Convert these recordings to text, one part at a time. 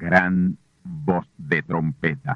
gran voz de trompeta.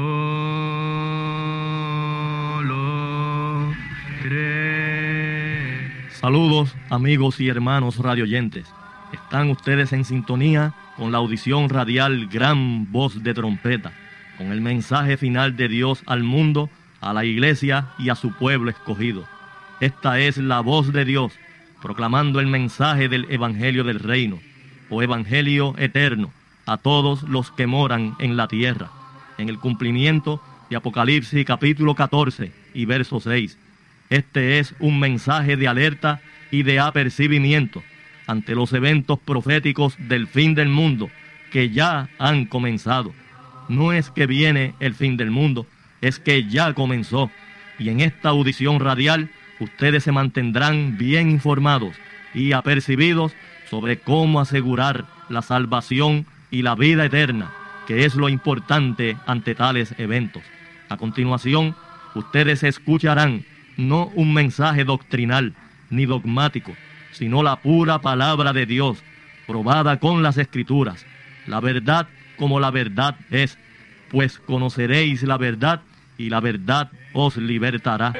Solo cree. Saludos, amigos y hermanos radioyentes. Están ustedes en sintonía con la audición radial Gran Voz de Trompeta, con el mensaje final de Dios al mundo, a la iglesia y a su pueblo escogido. Esta es la voz de Dios, proclamando el mensaje del Evangelio del Reino, o Evangelio eterno, a todos los que moran en la tierra, en el cumplimiento de Apocalipsis capítulo 14 y verso 6. Este es un mensaje de alerta y de apercibimiento ante los eventos proféticos del fin del mundo que ya han comenzado. No es que viene el fin del mundo, es que ya comenzó. Y en esta audición radial, ustedes se mantendrán bien informados y apercibidos sobre cómo asegurar la salvación y la vida eterna, que es lo importante ante tales eventos. A continuación, ustedes escucharán no un mensaje doctrinal ni dogmático, sino la pura palabra de Dios, probada con las Escrituras, la verdad como la verdad es, pues conoceréis la verdad y la verdad os libertará.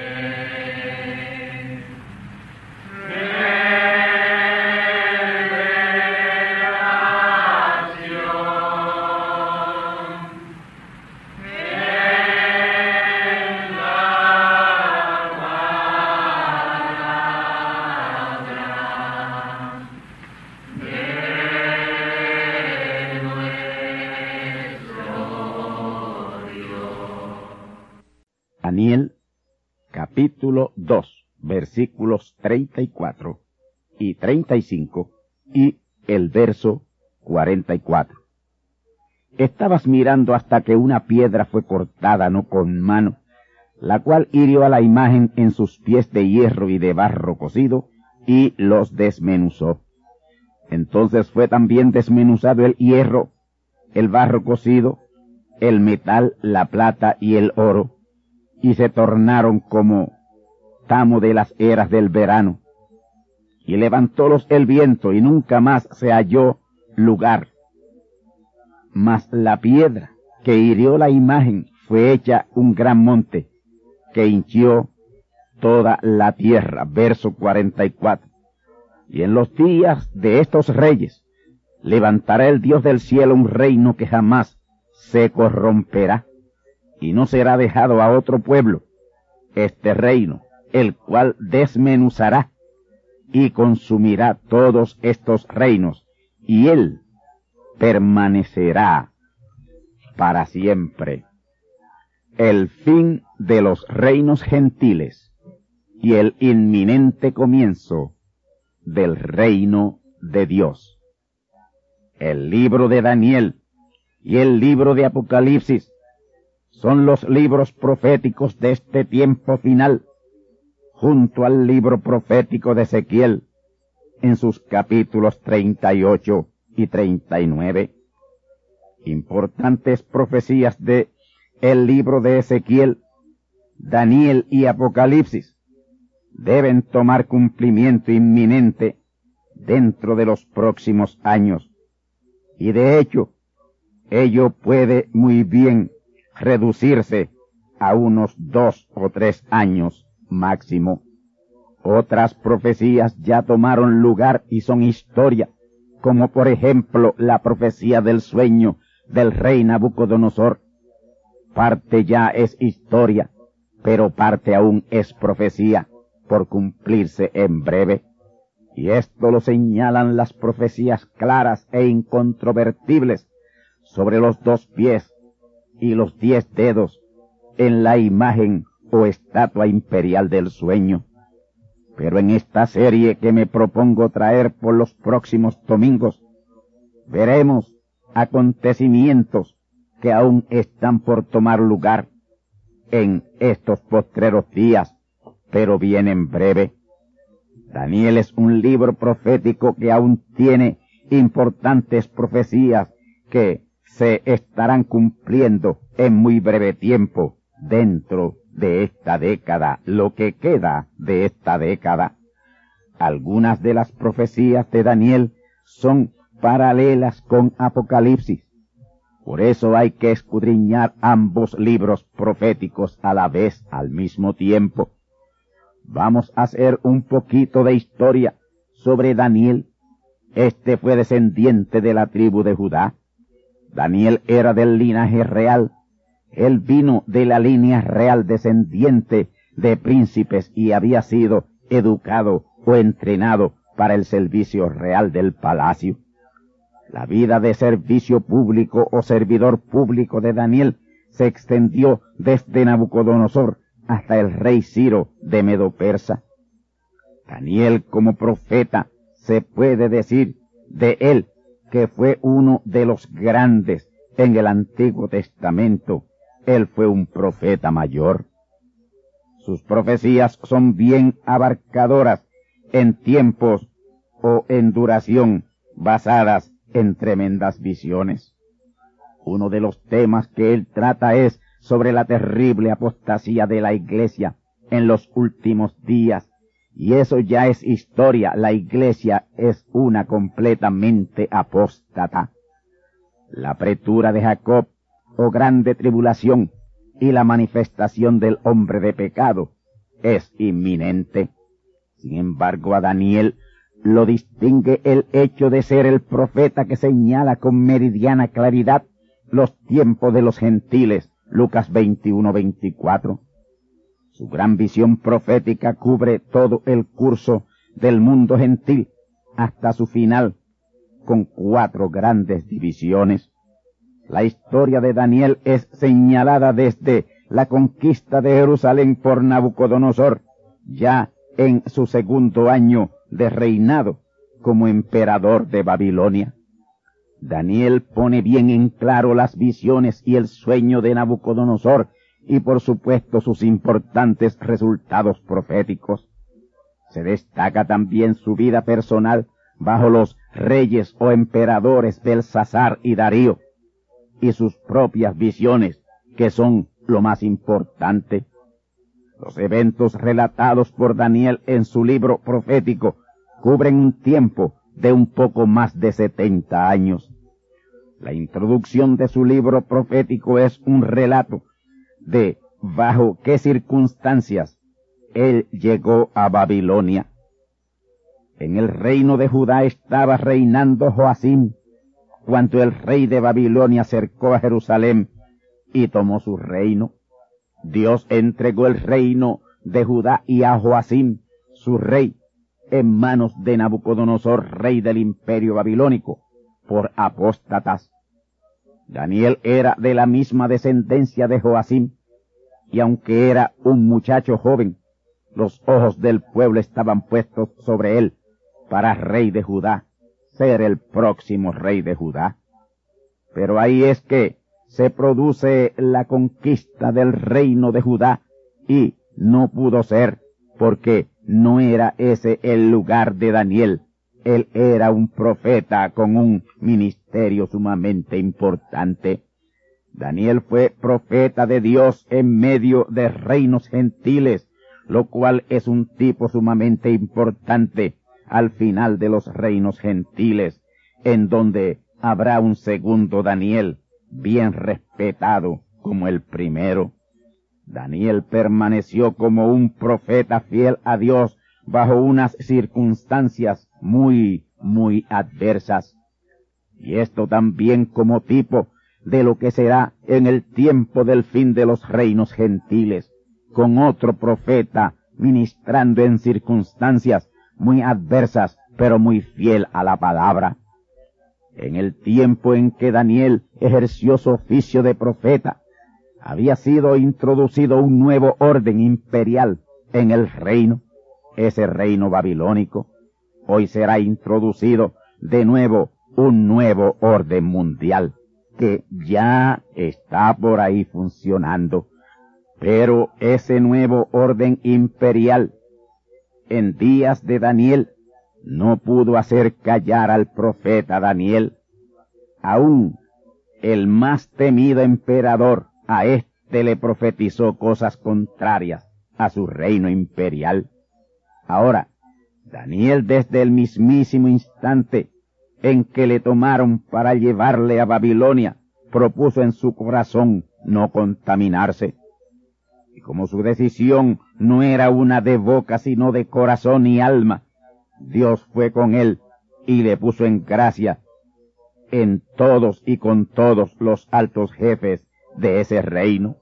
Daniel, capítulo 2, versículos 34 y 35, y el verso 44. Estabas mirando hasta que una piedra fue cortada no con mano, la cual hirió a la imagen en sus pies de hierro y de barro cocido, y los desmenuzó. Entonces fue también desmenuzado el hierro, el barro cocido, el metal, la plata y el oro, y se tornaron como tamo de las eras del verano. Y levantólos el viento, y nunca más se halló lugar. Mas la piedra que hirió la imagen fue hecha un gran monte, que hinchió toda la tierra. Verso 44. Y en los días de estos reyes levantará el Dios del cielo un reino que jamás se corromperá, y no será dejado a otro pueblo este reino, el cual desmenuzará y consumirá todos estos reinos, y él permanecerá para siempre. El fin de los reinos gentiles y el inminente comienzo del reino de Dios. El libro de Daniel y el libro de Apocalipsis son los libros proféticos de este tiempo final, junto al libro profético de Ezequiel, en sus capítulos 38 y 39. Importantes profecías de el libro de Ezequiel, Daniel y Apocalipsis deben tomar cumplimiento inminente dentro de los próximos años. Y de hecho, ello puede muy bien reducirse a unos 2 o 3 años máximo. Otras profecías ya tomaron lugar y son historia, como por ejemplo la profecía del sueño del rey Nabucodonosor. Parte ya es historia, pero parte aún es profecía, por cumplirse en breve. Y esto lo señalan las profecías claras e incontrovertibles sobre los 2 pies y los 10 dedos en la imagen o estatua imperial del sueño. Pero en esta serie que me propongo traer por los próximos domingos, veremos acontecimientos que aún están por tomar lugar en estos postreros días, pero vienen breve. Daniel es un libro profético que aún tiene importantes profecías que se estarán cumpliendo en muy breve tiempo dentro de esta década, lo que queda de esta década. Algunas de las profecías de Daniel son paralelas con Apocalipsis, Por eso hay que escudriñar ambos libros proféticos a la vez, al mismo tiempo. Vamos a hacer un poquito de historia sobre Daniel. Este fue descendiente de la tribu de Judá. Daniel era del linaje real. Él vino de la línea real descendiente de príncipes y había sido educado o entrenado para el servicio real del palacio. La vida de servicio público o servidor público de Daniel se extendió desde Nabucodonosor hasta el rey Ciro de Medo-Persa. Daniel, como profeta, se puede decir de él que fue uno de los grandes en el Antiguo Testamento. Él fue un profeta mayor. Sus profecías son bien abarcadoras en tiempos o en duración, basadas en tremendas visiones. Uno de los temas que él trata es sobre la terrible apostasía de la Iglesia en los últimos días, y eso ya es historia. La Iglesia es una completamente apóstata. La apretura de Jacob, o grande tribulación, y la manifestación del hombre de pecado es inminente. Sin embargo, a Daniel lo distingue el hecho de ser el profeta que señala con meridiana claridad los tiempos de los gentiles, Lucas 21:24. Su gran visión profética cubre todo el curso del mundo gentil hasta su final, con 4 grandes divisiones. La historia de Daniel es señalada desde la conquista de Jerusalén por Nabucodonosor, ya en su segundo año de reinado como emperador de Babilonia. Daniel pone bien en claro las visiones y el sueño de Nabucodonosor y por supuesto sus importantes resultados proféticos. Se destaca también su vida personal bajo los reyes o emperadores Belsasar y Darío, y sus propias visiones, que son lo más importante. Los eventos relatados por Daniel en su libro profético cubren un tiempo de un poco más de 70 años. La introducción de su libro profético es un relato de bajo qué circunstancias él llegó a Babilonia. En el reino de Judá estaba reinando Joacim, cuando el rey de Babilonia acercó a Jerusalén y tomó su reino. Dios entregó el reino de Judá y a Joacim, su rey, en manos de Nabucodonosor, rey del imperio babilónico, por apóstatas. Daniel era de la misma descendencia de Joacim, y aunque era un muchacho joven, los ojos del pueblo estaban puestos sobre él para rey de Judá, ser el próximo rey de Judá. Pero ahí es que se produce la conquista del reino de Judá y no pudo ser porque no era ese el lugar de Daniel. Él era un profeta con un ministerio sumamente importante. Daniel fue profeta de Dios en medio de reinos gentiles, lo cual es un tipo sumamente importante al final de los reinos gentiles, en donde habrá un segundo Daniel, bien respetado como el primero. Daniel permaneció como un profeta fiel a Dios bajo unas circunstancias muy adversas. Y esto también como tipo de lo que será en el tiempo del fin de los reinos gentiles, con otro profeta ministrando en circunstancias muy adversas, pero muy fiel a la palabra. En el tiempo en que Daniel ejerció su oficio de profeta, había sido introducido un nuevo orden imperial en el reino, ese reino babilónico. Hoy será introducido de nuevo un nuevo orden mundial, que ya está por ahí funcionando. Pero ese nuevo orden imperial, en días de Daniel, no pudo hacer callar al profeta Daniel. Aún el más temido emperador, a éste le profetizó cosas contrarias a su reino imperial. Ahora, Daniel, desde el mismísimo instante en que le tomaron para llevarle a Babilonia, propuso en su corazón no contaminarse. Y como su decisión no era una de boca, sino de corazón y alma, Dios fue con él y le puso en gracia en todos y con todos los altos jefes de ese reino.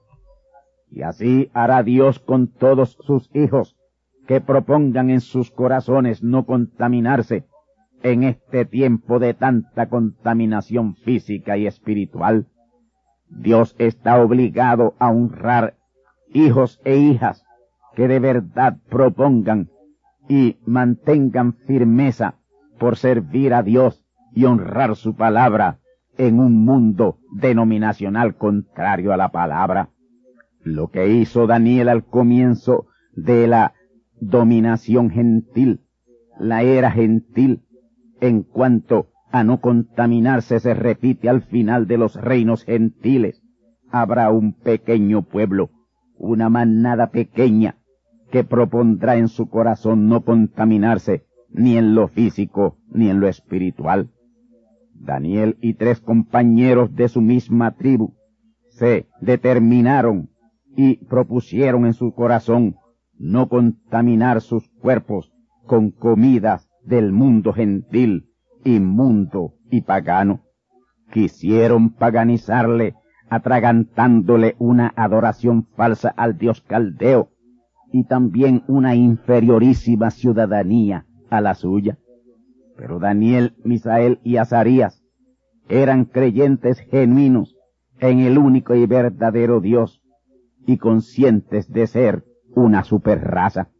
Y así hará Dios con todos sus hijos que propongan en sus corazones no contaminarse en este tiempo de tanta contaminación física y espiritual. Dios está obligado a honrar hijos e hijas que de verdad propongan y mantengan firmeza por servir a Dios y honrar su palabra en un mundo denominacional contrario a la palabra. Lo que hizo Daniel al comienzo de la dominación gentil, la era gentil, en cuanto a no contaminarse, se repite al final de los reinos gentiles. Habrá un pequeño pueblo, una manada pequeña, que propondrá en su corazón no contaminarse ni en lo físico ni en lo espiritual. Daniel y 3 compañeros de su misma tribu se determinaron y propusieron en su corazón no contaminar sus cuerpos con comidas del mundo gentil, inmundo y pagano. Quisieron paganizarle, atragantándole una adoración falsa al dios caldeo y también una inferiorísima ciudadanía a la suya. Pero Daniel, Misael y Azarías eran creyentes genuinos en el único y verdadero Dios y conscientes de ser una superraza.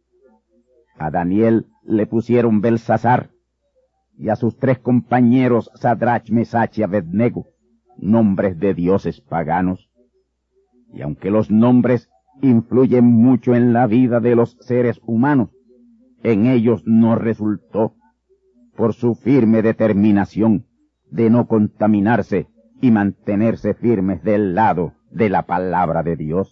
A Daniel le pusieron Belsasar y a sus 3 compañeros Sadrach, Mesach y Abednego, nombres de dioses paganos. Y aunque los nombres influyen mucho en la vida de los seres humanos, en ellos no resultó, por su firme determinación de no contaminarse y mantenerse firmes del lado de la palabra de Dios.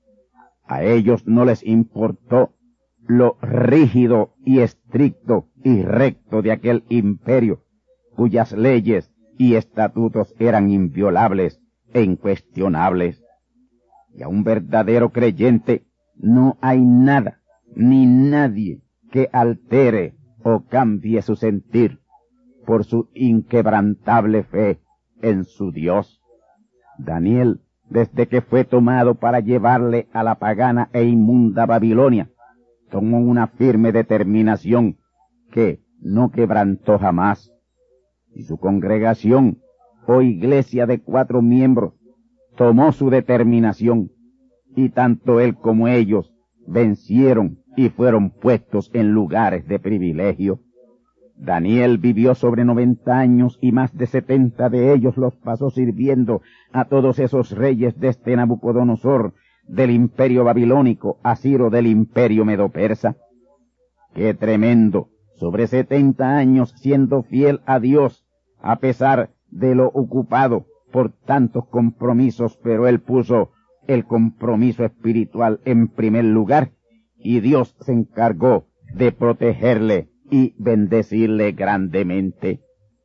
A ellos no les importó lo rígido y estricto y recto de aquel imperio, cuyas leyes y estatutos eran inviolables e incuestionables. Y a un verdadero creyente no hay nada ni nadie que altere o cambie su sentir por su inquebrantable fe en su Dios. Daniel, desde que fue tomado para llevarle a la pagana e inmunda Babilonia, tomó una firme determinación que no quebrantó jamás. Y su congregación, o iglesia de 4 miembros, tomó su determinación, y tanto él como ellos vencieron y fueron puestos en lugares de privilegio. Daniel vivió sobre 90 años y más de 70 de ellos los pasó sirviendo a todos esos reyes desde Nabucodonosor del imperio babilónico a Ciro del imperio medo-persa. ¡Qué tremendo! Sobre 70 años siendo fiel a Dios, a pesar de lo ocupado por tantos compromisos, pero él puso el compromiso espiritual en primer lugar, y Dios se encargó de protegerle y bendecirle grandemente.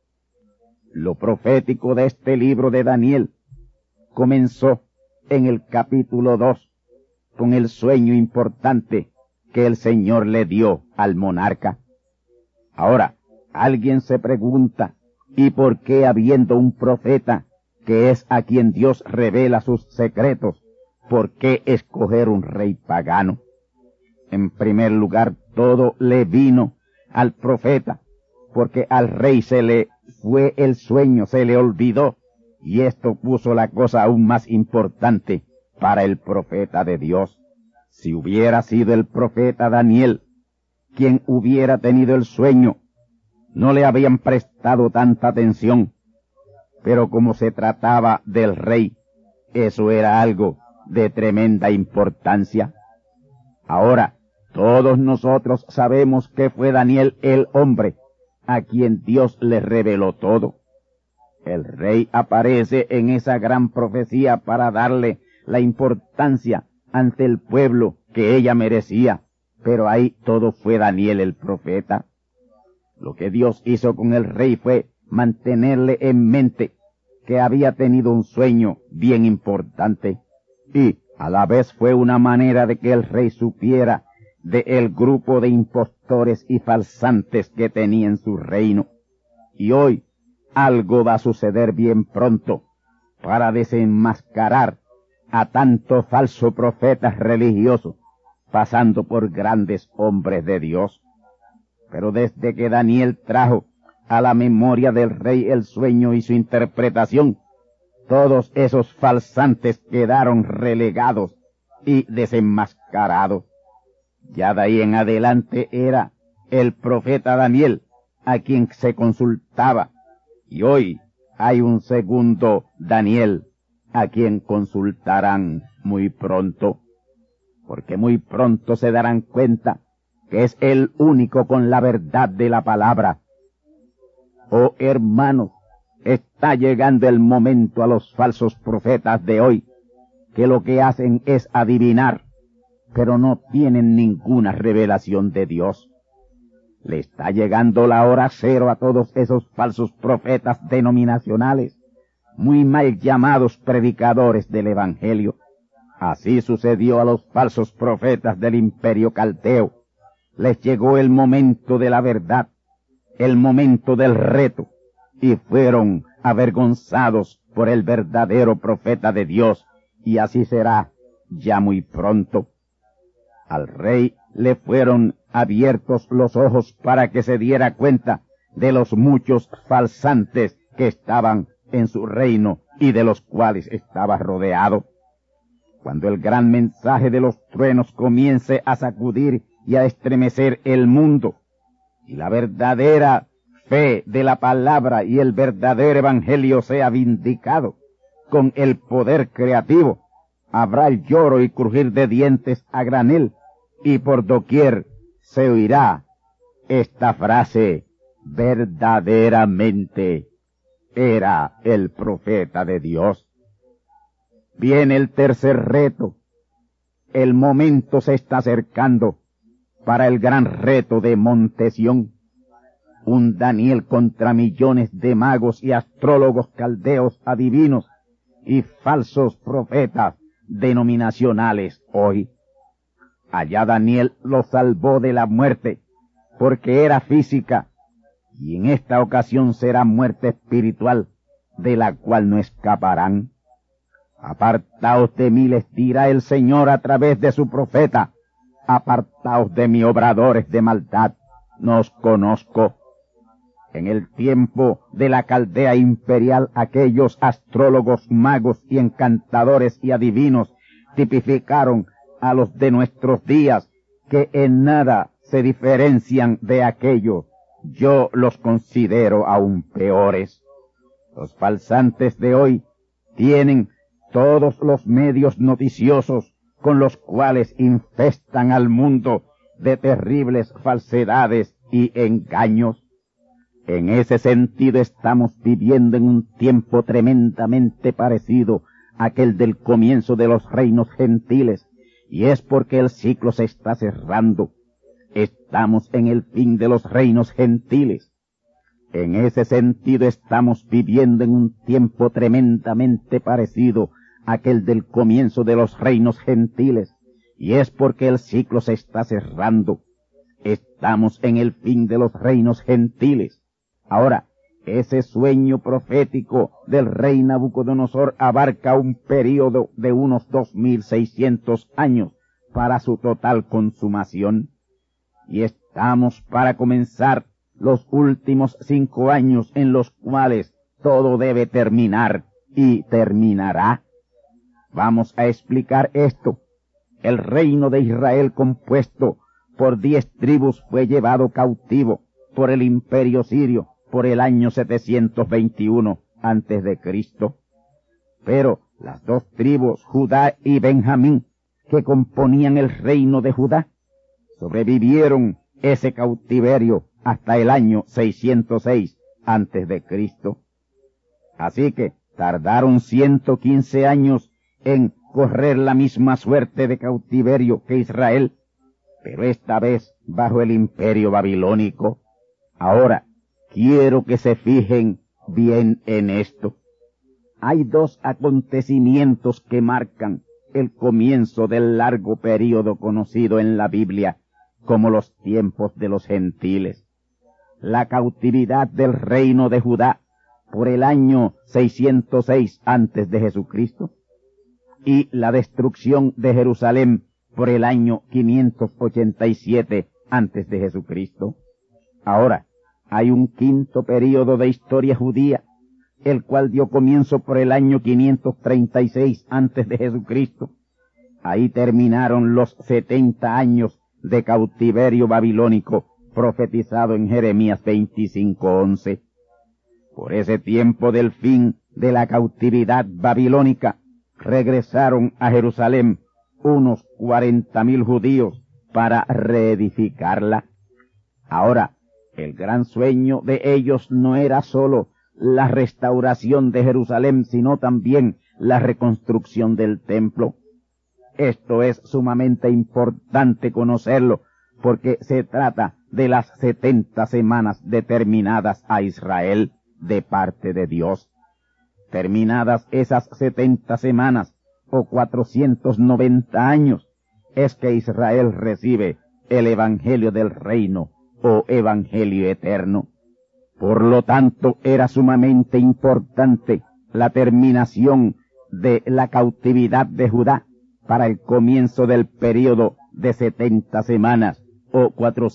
Lo profético de este libro de Daniel comenzó en el capítulo 2 con el sueño importante que el Señor le dio al monarca. Ahora, alguien se pregunta, ¿y por qué habiendo un profeta que es a quien Dios revela sus secretos, por qué escoger un rey pagano? En primer lugar, todo le vino al profeta, porque al rey se le fue el sueño, se le olvidó, y esto puso la cosa aún más importante para el profeta de Dios. Si hubiera sido el profeta Daniel quien hubiera tenido el sueño, no le habían prestado tanta atención, pero como se trataba del rey, eso era algo de tremenda importancia. Ahora, todos nosotros sabemos que fue Daniel el hombre a quien Dios le reveló todo. El rey aparece en esa gran profecía para darle la importancia ante el pueblo que ella merecía, pero ahí todo fue Daniel el profeta. Lo que Dios hizo con el rey fue mantenerle en mente que había tenido un sueño bien importante, y a la vez fue una manera de que el rey supiera de el grupo de impostores y falsantes que tenía en su reino. Y hoy algo va a suceder bien pronto para desenmascarar a tanto falso profetas religiosos, pasando por grandes hombres de Dios. Pero desde que Daniel trajo a la memoria del rey el sueño y su interpretación, todos esos falsantes quedaron relegados y desenmascarados. Ya de ahí en adelante era el profeta Daniel a quien se consultaba, y hoy hay un segundo Daniel a quien consultarán muy pronto, porque muy pronto se darán cuenta que es el único con la verdad de la palabra. Oh hermanos, está llegando el momento a los falsos profetas de hoy, que lo que hacen es adivinar, pero no tienen ninguna revelación de Dios. Le está llegando la hora cero a todos esos falsos profetas denominacionales, muy mal llamados predicadores del Evangelio. Así sucedió a los falsos profetas del imperio caldeo. Les llegó el momento de la verdad, el momento del reto, y fueron avergonzados por el verdadero profeta de Dios, y así será ya muy pronto. Al rey le fueron abiertos los ojos para que se diera cuenta de los muchos falsantes que estaban en su reino y de los cuales estaba rodeado. Cuando el gran mensaje de los truenos comience a sacudir y a estremecer el mundo, y la verdadera fe de la palabra y el verdadero evangelio sea vindicado con el poder creativo, habrá el lloro y crujir de dientes a granel, y por doquier se oirá esta frase: verdaderamente era el profeta de Dios. Viene el tercer reto. El momento se está acercando para el gran reto de Monte Sión. Un Daniel contra millones de magos y astrólogos caldeos adivinos y falsos profetas denominacionales hoy. Allá Daniel lo salvó de la muerte, porque era física, y en esta ocasión será muerte espiritual, de la cual no escaparán. Apartaos de mí, les dirá el Señor a través de su profeta. Apartaos de mí, obradores de maldad, no os conozco. En el tiempo de la Caldea imperial, aquellos astrólogos, magos y encantadores y adivinos tipificaron a los de nuestros días, que en nada se diferencian de aquellos. Yo los considero aún peores. Los falsantes de hoy tienen todos los medios noticiosos con los cuales infestan al mundo de terribles falsedades y engaños. En ese sentido estamos viviendo en un tiempo tremendamente parecido a aquel del comienzo de los reinos gentiles, y es porque el ciclo se está cerrando. Estamos en el fin de los reinos gentiles. En ese sentido estamos viviendo en un tiempo tremendamente parecido a aquel del comienzo de los reinos gentiles, y es porque el ciclo se está cerrando. Estamos en el fin de los reinos gentiles. Ahora, ese sueño profético del rey Nabucodonosor abarca un período de unos 2600 años para su total consumación. Y estamos para comenzar los últimos 5 años en los cuales todo debe terminar y terminará. Vamos a explicar esto. El reino de Israel, compuesto por 10 tribus, fue llevado cautivo por el imperio sirio por el año 721 antes de Cristo. Pero las 2 tribus, Judá y Benjamín, que componían el reino de Judá, sobrevivieron ese cautiverio hasta el año 606 antes de Cristo. Así que tardaron 115 años en correr la misma suerte de cautiverio que Israel, pero esta vez bajo el imperio babilónico. Ahora, quiero que se fijen bien en esto. hay dos acontecimientos que marcan el comienzo del largo período conocido en la Biblia como los tiempos de los gentiles. La cautividad del reino de Judá por el año 606 antes de Jesucristo y la destrucción de Jerusalén por el año 587 antes de Jesucristo. Ahora, hay un quinto período de historia judía, el cual dio comienzo por el año 536 antes de Jesucristo. Ahí terminaron los 70 años de cautiverio babilónico profetizado en Jeremías 25:11. Por ese tiempo del fin de la cautividad babilónica, regresaron a Jerusalén unos 40,000 judíos para reedificarla. Ahora, el gran sueño de ellos no era sólo la restauración de Jerusalén, sino también la reconstrucción del templo. Esto es sumamente importante conocerlo, porque se trata de las 70 semanas determinadas a Israel de parte de Dios. Terminadas esas 70 semanas, o 490 años, es que Israel recibe el Evangelio del Reino, o Evangelio eterno. Por lo tanto, era sumamente importante la terminación de la cautividad de Judá para el comienzo del período de 70 semanas, o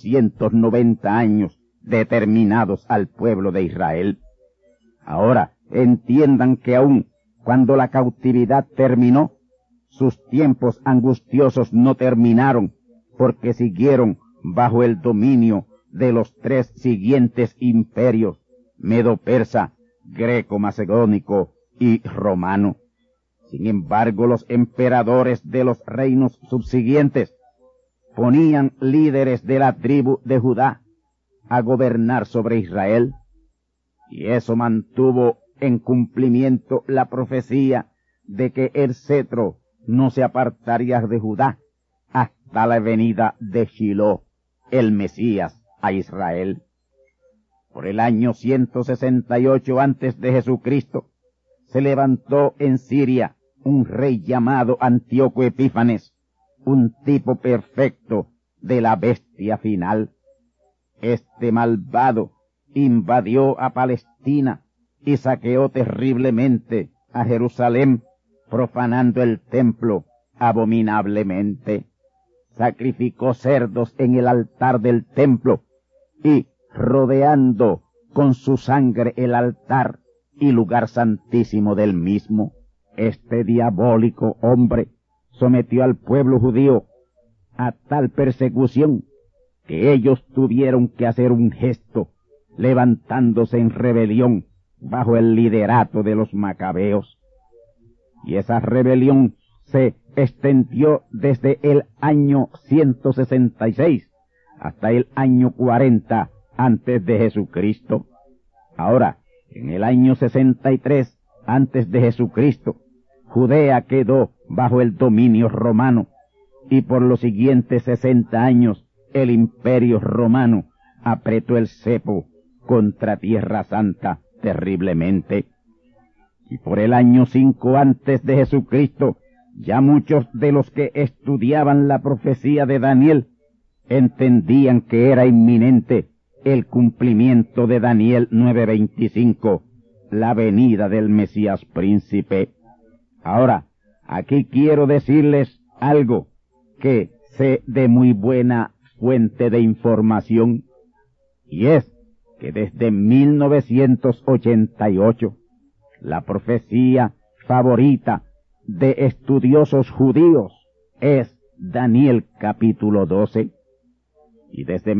490 años, determinados al pueblo de Israel. Ahora, entiendan que aun cuando la cautividad terminó, sus tiempos angustiosos no terminaron, porque siguieron bajo el dominio de los 3 siguientes imperios, medo-persa, greco-macedónico y romano. Sin embargo, los emperadores de los reinos subsiguientes ponían líderes de la tribu de Judá a gobernar sobre Israel, y eso mantuvo en cumplimiento la profecía de que el cetro no se apartaría de Judá hasta la venida de Shiloh, el Mesías, a Israel. Por el año 168 antes de Jesucristo, se levantó en Siria un rey llamado Antíoco Epífanes, un tipo perfecto de la bestia final. Este malvado invadió a Palestina y saqueó terriblemente a Jerusalén, profanando el templo abominablemente. Sacrificó cerdos en el altar del templo y, rodeando con su sangre el altar y lugar santísimo del mismo, este diabólico hombre sometió al pueblo judío a tal persecución que ellos tuvieron que hacer un gesto, levantándose en rebelión bajo el liderato de los macabeos. Y esa rebelión se extendió desde el año 166 hasta el año 40 antes de Jesucristo. Ahora, en el año 63 antes de Jesucristo, Judea quedó bajo el dominio romano, y por los siguientes 60 años el imperio romano apretó el cepo contra Tierra Santa terriblemente. Y por el año 5 antes de Jesucristo, ya muchos de los que estudiaban la profecía de Daniel entendían que era inminente el cumplimiento de Daniel 9:25, la venida del Mesías príncipe. Ahora, aquí quiero decirles algo que sé de muy buena fuente de información, y es que desde 1988, la profecía favorita de estudiosos judíos es Daniel capítulo 12. Y desde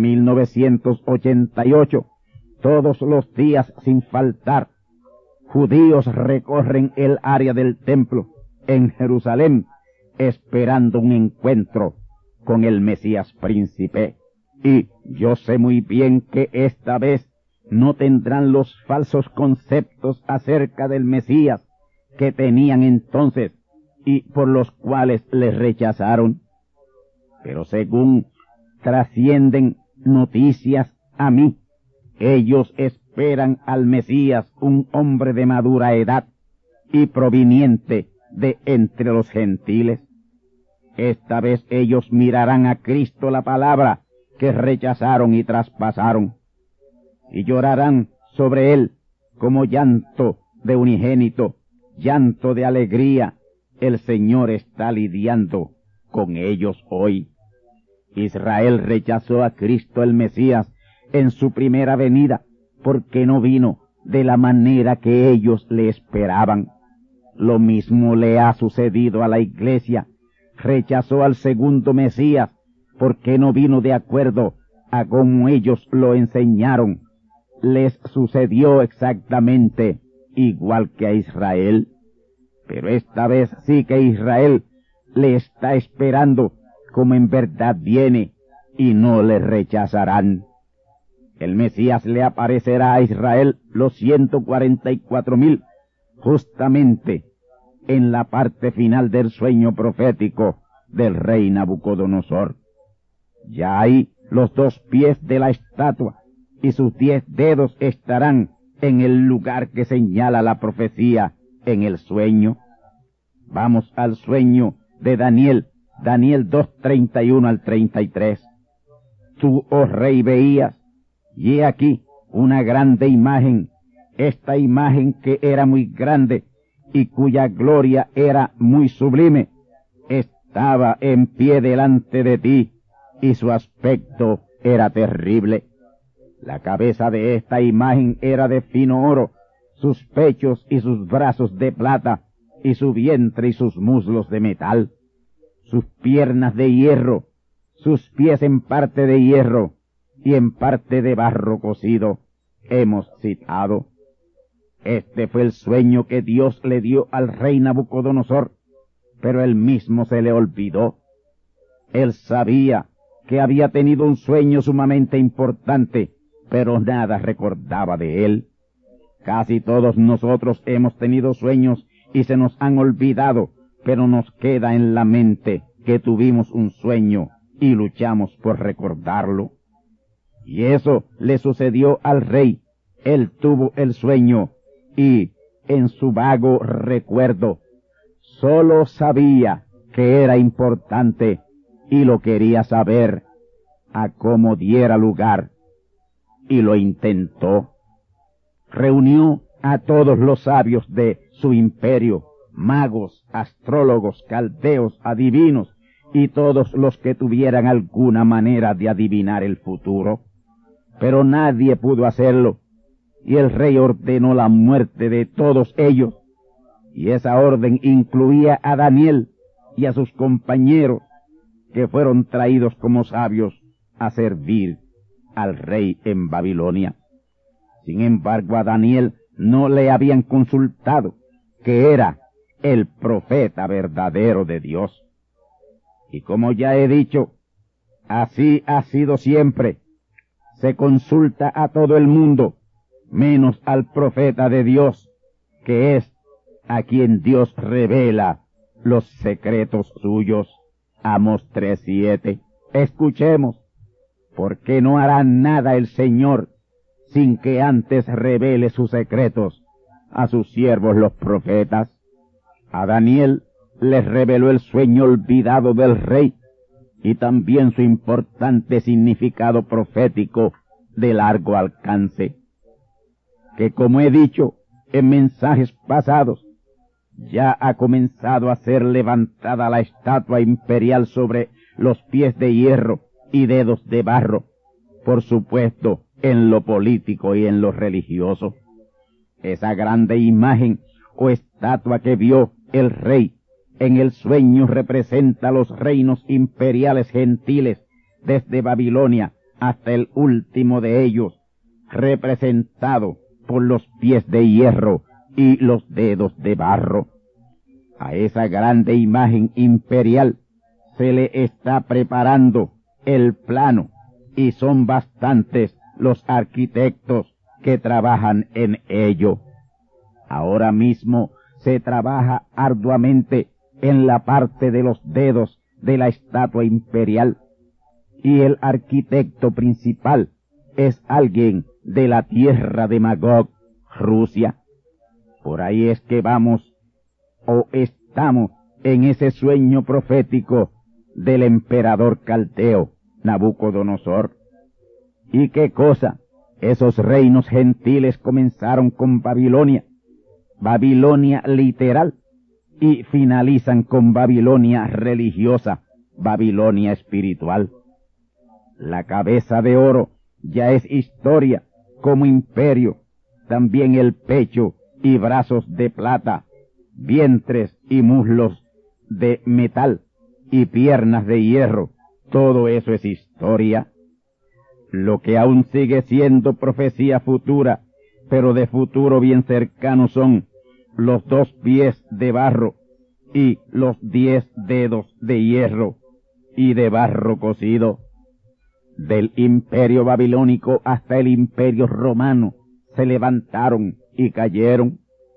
1988, todos los días sin faltar, judíos recorren el área del templo en Jerusalén, esperando un encuentro con el Mesías príncipe. Y yo sé muy bien que esta vez no tendrán los falsos conceptos acerca del Mesías que tenían entonces y por los cuales les rechazaron. Pero según trascienden noticias a mí, ellos esperan al Mesías, un hombre de madura edad, y proveniente de entre los gentiles. Esta vez ellos mirarán a Cristo la palabra que rechazaron y traspasaron, y llorarán sobre él como llanto de unigénito, llanto de alegría. El Señor está lidiando con ellos hoy. Israel rechazó a Cristo el Mesías en su primera venida, porque no vino de la manera que ellos le esperaban. Lo mismo le ha sucedido a la Iglesia. Rechazó al segundo Mesías, porque no vino de acuerdo a como ellos lo enseñaron. Les sucedió exactamente igual que a Israel. Pero esta vez sí que Israel le está esperando como en verdad viene, y no le rechazarán. El Mesías le aparecerá a Israel los 144,000, justamente en la parte final del sueño profético del rey Nabucodonosor. Ya ahí los 2 pies de la estatua y sus 10 dedos estarán en el lugar que señala la profecía en el sueño. Vamos al sueño de Daniel 2:31 al 33. Tú, oh rey, veías, y he aquí una grande imagen, esta imagen que era muy grande y cuya gloria era muy sublime, estaba en pie delante de ti, y su aspecto era terrible. La cabeza de esta imagen era de fino oro, sus pechos y sus brazos de plata, y su vientre y sus muslos de metal, sus piernas de hierro, sus pies en parte de hierro y en parte de barro cocido. Hemos citado. Este fue el sueño que Dios le dio al rey Nabucodonosor, pero él mismo se le olvidó. Él sabía que había tenido un sueño sumamente importante, pero nada recordaba de él. Casi todos nosotros hemos tenido sueños y se nos han olvidado, pero nos queda en la mente que tuvimos un sueño y luchamos por recordarlo. Y eso le sucedió al rey. Él tuvo el sueño y, en su vago recuerdo, solo sabía que era importante y lo quería saber a cómo diera lugar, y lo intentó. Reunió a todos los sabios de su imperio, magos, astrólogos, caldeos, adivinos, y todos los que tuvieran alguna manera de adivinar el futuro. Pero nadie pudo hacerlo, y el rey ordenó la muerte de todos ellos, y esa orden incluía a Daniel y a sus compañeros, que fueron traídos como sabios a servir al rey en Babilonia. Sin embargo, a Daniel no le habían consultado, que era el profeta verdadero de Dios. Y como ya he dicho, así ha sido siempre. Se consulta a todo el mundo, menos al profeta de Dios, que es a quien Dios revela los secretos suyos. Amos 3:7. Escuchemos, porque no hará nada el Señor sin que antes revele sus secretos a sus siervos los profetas. A Daniel les reveló el sueño olvidado del rey y también su importante significado profético de largo alcance, que, como he dicho en mensajes pasados, ya ha comenzado a ser levantada la estatua imperial sobre los pies de hierro y dedos de barro, por supuesto, en lo político y en lo religioso. Esa grande imagen o estatua que vio el rey en el sueño representa los reinos imperiales gentiles desde Babilonia hasta el último de ellos, representado por los pies de hierro y los dedos de barro. A esa grande imagen imperial se le está preparando el plano, y son bastantes los arquitectos que trabajan en ello. Ahora mismo se trabaja arduamente en la parte de los dedos de la estatua imperial, y el arquitecto principal es alguien de la tierra de Magog, Rusia. Por ahí es que vamos o estamos en ese sueño profético del emperador caldeo, Nabucodonosor? ¿Y qué cosa? Esos reinos gentiles comenzaron con Babilonia, Babilonia literal, y finalizan con Babilonia religiosa, Babilonia espiritual. La cabeza de oro ya es historia como imperio, también el pecho y brazos de plata, vientres y muslos de metal y piernas de hierro, todo eso es historia. Lo que aún sigue siendo profecía futura, pero de futuro bien cercano, son los 2 pies de barro y los 10 dedos de hierro y de barro cocido. Del imperio babilónico hasta el imperio romano se levantaron y cayeron,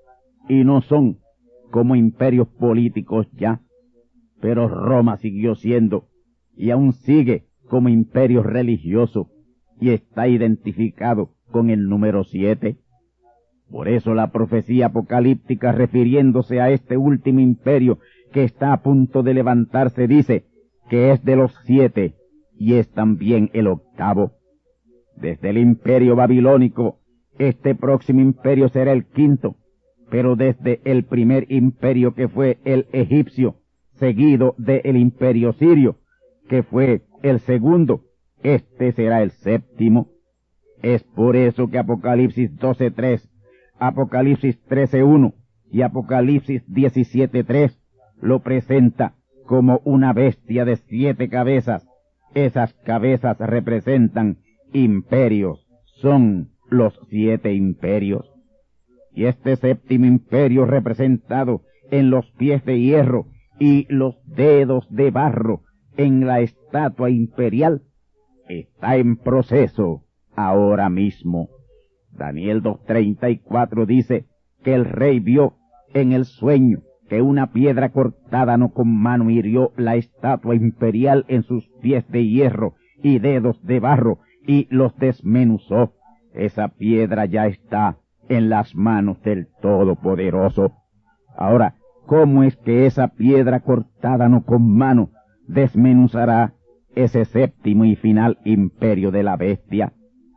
y no son como imperios políticos ya, pero Roma siguió siendo y aún sigue como imperio religioso y está identificado con el número 7. Por eso la profecía apocalíptica, refiriéndose a este último imperio que está a punto de levantarse, dice que es de los 7 y es también el 8. Desde el imperio babilónico, este próximo imperio será el 5, pero desde el primer imperio, que fue el egipcio, seguido del imperio sirio, que fue el 2, este será el 7. Es por eso que Apocalipsis 12:3, Apocalipsis 13:1 y Apocalipsis 17:3 lo presenta como una bestia de 7 cabezas. Esas cabezas representan imperios, son los 7 imperios. Y este 7º imperio, representado en los pies de hierro y los dedos de barro en la estatua imperial, está en proceso ahora mismo. Daniel 2:34 dice que el rey vio en el sueño que una piedra cortada no con mano hirió la estatua imperial en sus pies de hierro y dedos de barro y los desmenuzó. Esa piedra ya está en las manos del Todopoderoso. Ahora, ¿cómo es que esa piedra cortada no con mano desmenuzará ese 7º y final imperio de la bestia?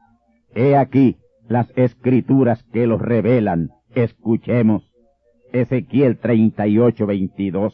He aquí las escrituras que los revelan. Escuchemos. Ezequiel 38:22.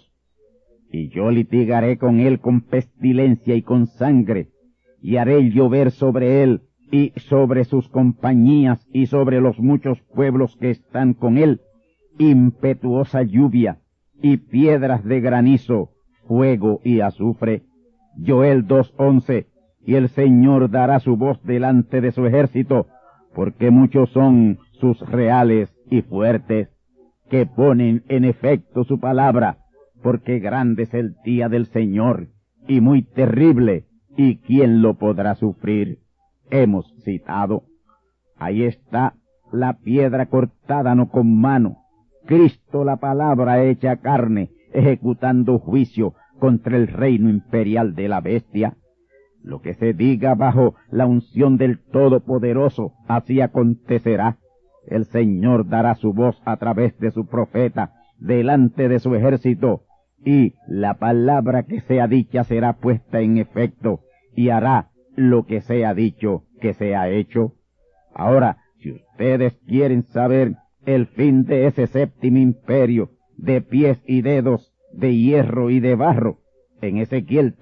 Y yo litigaré con él con pestilencia y con sangre, y haré llover sobre él y sobre sus compañías y sobre los muchos pueblos que están con él, impetuosa lluvia y piedras de granizo, fuego y azufre. Joel 2:11. Y el Señor dará su voz delante de su ejército, porque muchos son sus reales y fuertes, que ponen en efecto su palabra, porque grande es el día del Señor, y muy terrible, y quién lo podrá sufrir. Hemos citado. Ahí está la piedra cortada no con mano, Cristo, la palabra hecha carne, ejecutando juicio contra el reino imperial de la bestia. Lo que se diga bajo la unción del Todopoderoso, así acontecerá. El Señor dará su voz a través de su profeta delante de su ejército, y la palabra que sea dicha será puesta en efecto, y hará lo que sea dicho que sea hecho. Ahora, si ustedes quieren saber el fin de ese 7º imperio de pies y dedos de hierro y de barro, en Ezequiel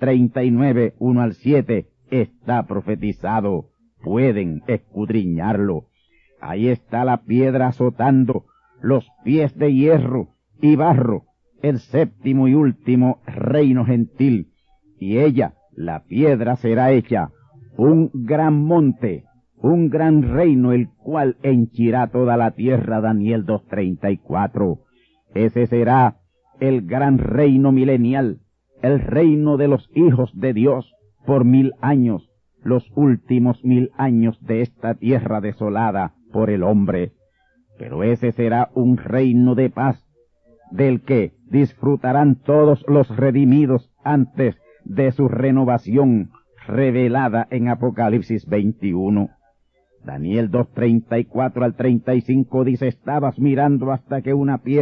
39:1-7 está profetizado. Pueden escudriñarlo. Ahí está la piedra azotando los pies de hierro y barro, el 7º y último reino gentil, y ella, la piedra, será hecha un gran monte, un gran reino, el cual henchirá toda la tierra. Daniel 2:34. Ese será el gran reino milenial, el reino de los hijos de Dios por 1000 años, los últimos 1000 años de esta tierra desolada por el hombre. Pero ese será un reino de paz, del que disfrutarán todos los redimidos antes de su renovación revelada en Apocalipsis 21. Daniel 2:34-35 dice: estabas mirando hasta que una piedra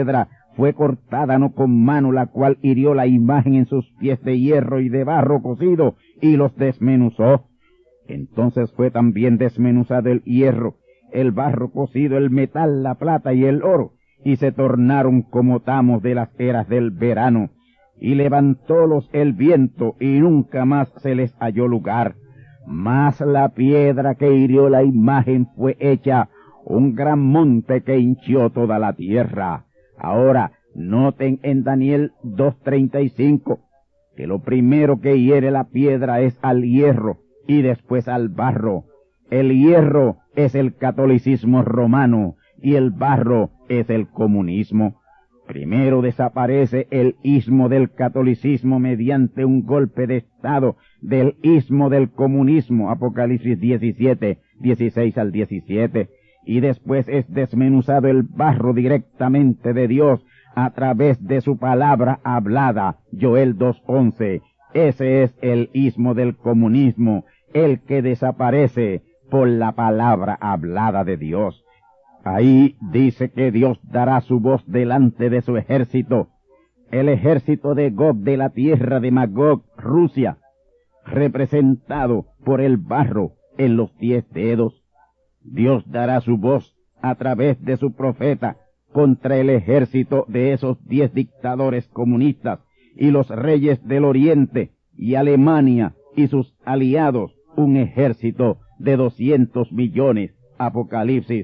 fue cortada no con mano, la cual hirió la imagen en sus pies de hierro y de barro cocido, y los desmenuzó. Entonces fue también desmenuzado el hierro, el barro cocido, el metal, la plata y el oro, y se tornaron como tamos de las eras del verano, y levantólos el viento, y nunca más se les halló lugar. Mas la piedra que hirió la imagen fue hecha un gran monte que hinchió toda la tierra. Ahora, noten en Daniel 2:35, que lo primero que hiere la piedra es al hierro, y después al barro. El hierro es el catolicismo romano, y el barro es el comunismo. Primero desaparece el ismo del catolicismo mediante un golpe de estado del ismo del comunismo, Apocalipsis 17, 16 al 17, y después es desmenuzado el barro directamente de Dios a través de su palabra hablada, Joel 2:11. Ese es el ismo del comunismo, el que desaparece por la palabra hablada de Dios. Ahí dice que Dios dará su voz delante de su ejército, el ejército de Gog de la tierra de Magog, Rusia, representado por el barro en los 10 dedos. Dios dará su voz a través de su profeta contra el ejército de esos 10 dictadores comunistas y los reyes del Oriente y Alemania y sus aliados, un ejército de 200 millones, Apocalipsis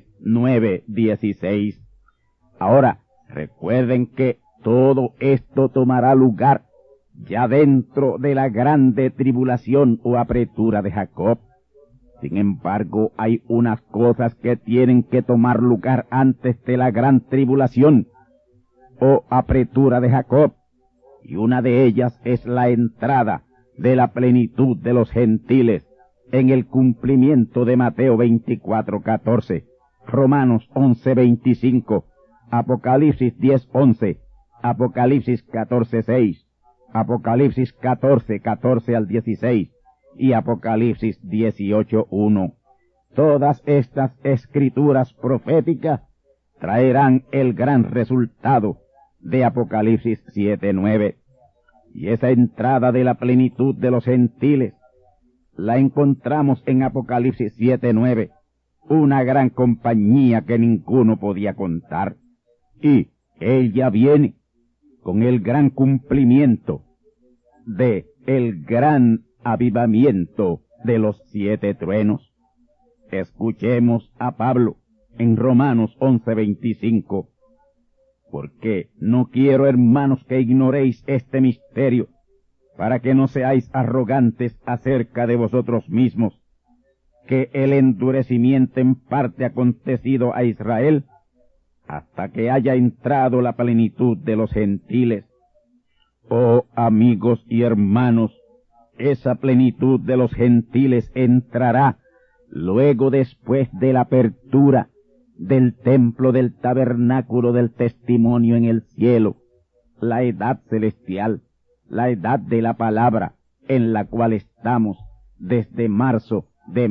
9:16. Ahora, recuerden que todo esto tomará lugar ya dentro de la grande tribulación o apretura de Jacob. Sin embargo, hay unas cosas que tienen que tomar lugar antes de la gran tribulación o apretura de Jacob, y una de ellas es la entrada de la plenitud de los gentiles en el cumplimiento de Mateo 24:14, Romanos 11:25, Apocalipsis 10:11, Apocalipsis 14:6, Apocalipsis 14:14 al 16 y Apocalipsis 18:1. Todas estas escrituras proféticas traerán el gran resultado de Apocalipsis 7:9. Y esa entrada de la plenitud de los gentiles la encontramos en Apocalipsis 7:9, una gran compañía que ninguno podía contar. Y ella viene con el gran cumplimiento de el gran avivamiento de los 7 truenos. Escuchemos a Pablo en Romanos 11:25. Porque no quiero, hermanos, que ignoréis este misterio, para que no seáis arrogantes acerca de vosotros mismos, que el endurecimiento en parte ha acontecido a Israel, hasta que haya entrado la plenitud de los gentiles. Oh amigos y hermanos, esa plenitud de los gentiles entrará luego después de la apertura del templo del tabernáculo del testimonio en el cielo, la edad celestial, la edad de la palabra, en la cual estamos desde marzo de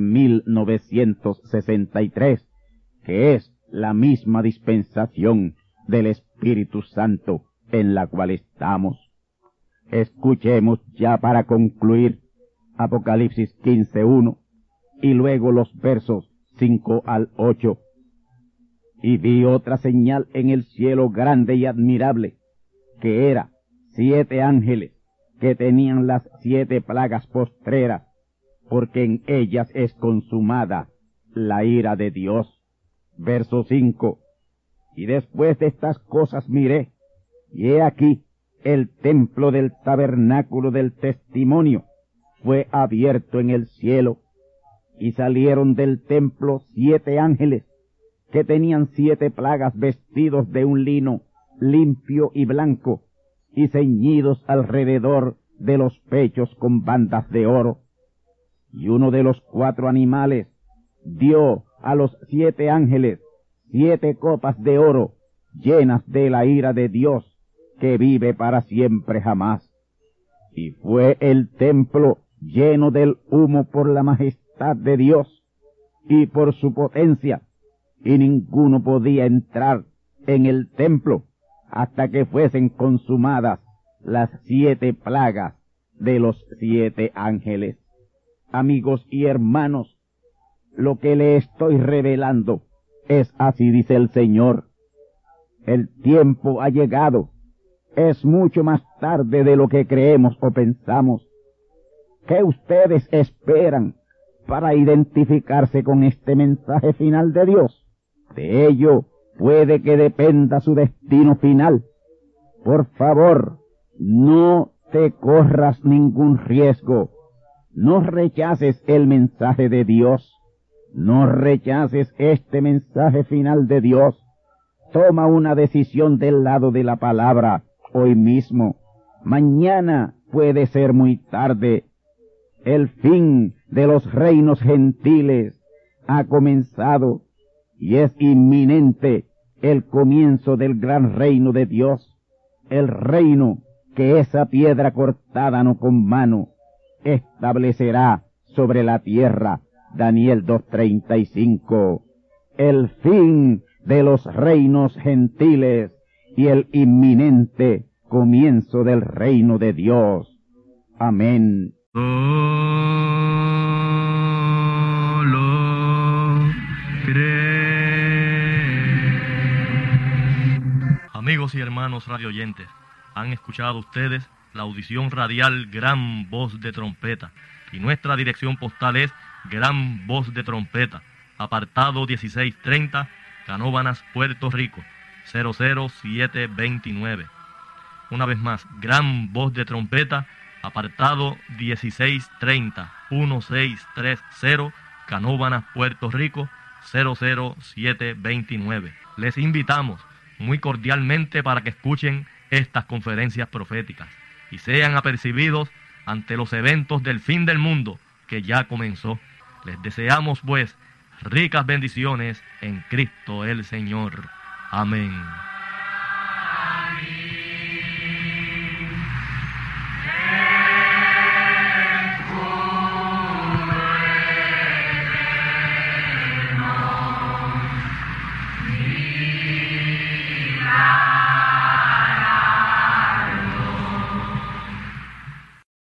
1963, que es la misma dispensación del Espíritu Santo en la cual estamos. Escuchemos ya para concluir Apocalipsis 15:1 y luego los versos 5 al 8. Y vi otra señal en el cielo grande y admirable, que era 7 ángeles que tenían las 7 plagas postreras, porque en ellas es consumada la ira de Dios. Verso 5. Y después de estas cosas miré, y he aquí el templo del tabernáculo del testimonio fue abierto en el cielo, y salieron del templo 7 ángeles, que tenían 7 plagas, vestidos de un lino limpio y blanco, y ceñidos alrededor de los pechos con bandas de oro. Y uno de los 4 animales dio a los 7 ángeles 7 copas de oro, llenas de la ira de Dios, que vive para siempre jamás. Y fue el templo lleno del humo por la majestad de Dios y por su potencia, y ninguno podía entrar en el templo hasta que fuesen consumadas las 7 plagas de los 7 ángeles. Amigos y hermanos, lo que le estoy revelando es así dice el Señor. El tiempo ha llegado. Es mucho más tarde de lo que creemos o pensamos. ¿Qué ustedes esperan para identificarse con este mensaje final de Dios? De ello puede que dependa su destino final. Por favor, no te corras ningún riesgo. No rechaces el mensaje de Dios. No rechaces este mensaje final de Dios. Toma una decisión del lado de la palabra hoy mismo. Mañana puede ser muy tarde. El fin de los reinos gentiles ha comenzado y es inminente el comienzo del gran reino de Dios, el reino que esa piedra cortada no con mano establecerá sobre la tierra. Daniel 2:35. El fin de los reinos gentiles y el inminente comienzo del reino de Dios. Amén. Amigos y hermanos radioyentes, han escuchado ustedes la audición radial Gran Voz de Trompeta, y nuestra dirección postal es Gran Voz de Trompeta, apartado 1630, Canóvanas, Puerto Rico, 00729. Una vez más, Gran Voz de Trompeta, apartado 1630, 1630, Canóvanas, Puerto Rico, 00729. Les invitamos muy cordialmente para que escuchen estas conferencias proféticas y sean apercibidos ante los eventos del fin del mundo que ya comenzó. Les deseamos pues ricas bendiciones en Cristo el Señor. Amén.